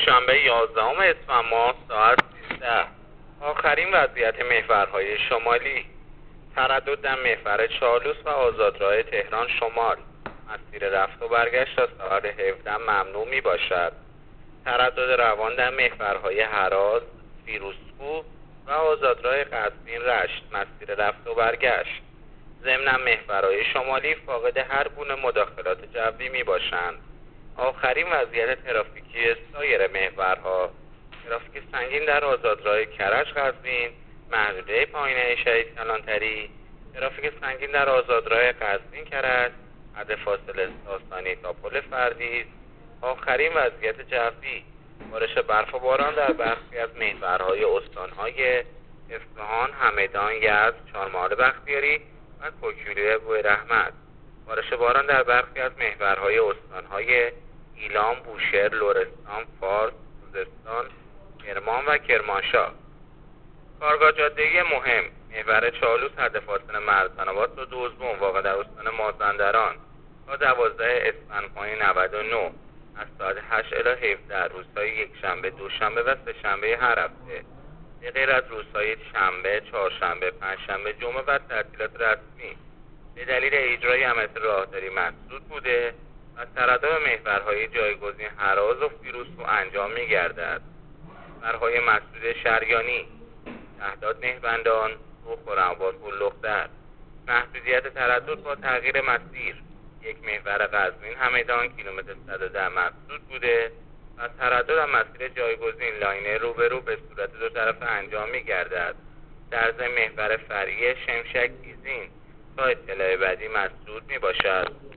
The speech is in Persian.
دوشنبه 11 اسفند ماه ساعت 13. آخرین وضعیت محورهای شمالی: تردد در محور چالوس و آزادراه تهران شمال. مسیر رفت و برگشت تا ساعت 17 ممنوع می باشد. تردد روان در محورهای هراز، فیروزکوه و آزادراه قزوین رشت. مسیر رفت و برگشت. ضمن محورهای شمالی فاقد هر گونه مداخلات جوی می باشند. آخرین وضعیت ترافیکی سایر محورها: ترافیک سنگین در آزادراه کرج قزوین، محدوده پایینه شهید کلانتری. ترافیک سنگین در آزادراه قزوین کرج، حد فاصله ساسانی تا پل فردیس. آخرین وضعیت جوی: بارش برف و باران در برخی از محورهای استانهای اصفهان، همدان، یزد، چهارمحال بختیاری و کوکیلویه بویراحمد. بارش باران در برخی از محورهای استانهای ایلام، بوشهر، لرستان، فارس، خوزستان، کرمان و کرمانشاه. کارگاه جاده‌ای مهم: محور چالوس حد فاصله مرزبان‌آباد تا دوزبون واقع در استان مازندران تا 12 اسفند ماه 99 از ساعت 8 الی 17 روزهای یکشنبه، دوشنبه و سه‌شنبه هر هفته، به غیر از روزهای شنبه، چهارشنبه، پنجشنبه، جمعه و تعطیلات رسمی به دلیل اجرای عملیات راهداری مسدود بوده و تردد محورهای جایگزین هراز و فیروزکوه انجام می‌گردد. محورهای مسدود شریانی: شهداد نهبندان، خرم‌آباد، لختر. محدودیت تردد با تغییر مسیر: یک محور قزوین همدان کیلومتر 110 مسدود بوده و تردد از مسیر جایگزین لاینه روبرو به صورت دو طرفه انجام می‌گردد. در ضمن محور فرعی شمشک گیزین تا اطلاع بعدی مسدود می‌باشد.